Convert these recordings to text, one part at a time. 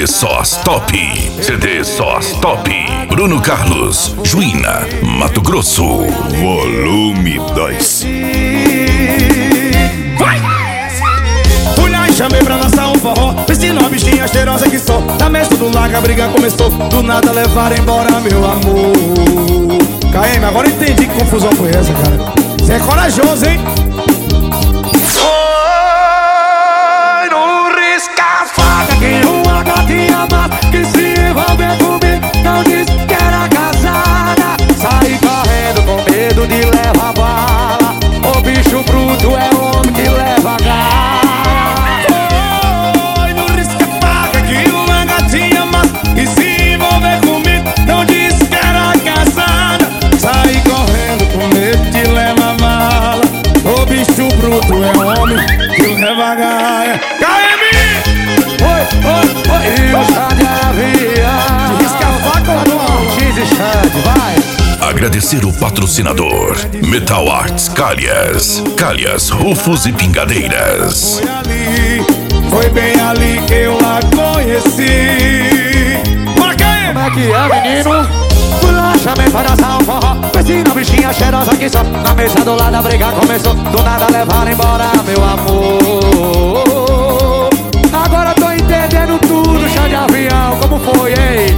CD Sós Top. CD Sós Top. Bruno Carlos, Juína, Mato Grosso. Volume 2. Vai! Fui lá e chamei pra dançar um forró. Piscina, uma bichinha cheirosa que sou. Na mesa do lago a briga começou. Do nada levaram embora meu amor. KM, agora entendi que confusão foi essa, cara. Você é corajoso, hein? Foi no risca-faca que uma gatinha mata que se envolveu comigo. Não disse que era casada. Saí correndo com medo de levar bala. O bicho bruto é o homem que leva gás. Foi no risca-faca que uma gatinha mata que se envolveu comigo. Não disse que era casada. Saí correndo com medo de levar bala. O bicho bruto é o homem que leva gás. KM! Oi, e o Xande é avião. Risca-faca ou não? X e Xande, vai! Agradecer o patrocinador Metal Arts Calhas. Calhas, rufos e pingadeiras. Foi bem ali que eu a conheci. Bora, KM! Como é que é, menino? Fui lá, chamei pra dançar um forró. Piscina, bichinha cheirosa que só. Na mesa do lado a briga começou. Do nada levaram embora meu amor. Agora tô entendendo tudo, chá de avião. Como foi, hein?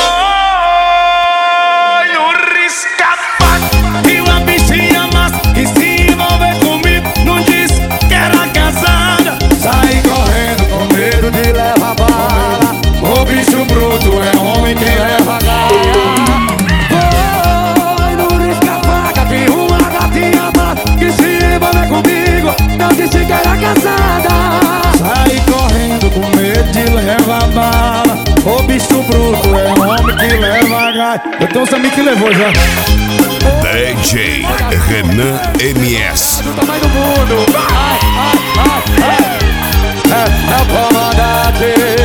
Foi no risca-faca e uma bichinha massa que se envolveu comigo. Não disse que era casada. Saí correndo com medo de levar bala. O bicho bruto é homem que leva gás. Foi no risca-faca que uma gatinha mata que se envolveu comigo. Não disse que era casada. Saí correndo com medo de levar bala. O bicho bruto é homem que leva gás. Eu tenho uns amigos que levou já. DJ Renan MS. Do tamanho do mundo. Ai, ai, ai, ai. É o comandante.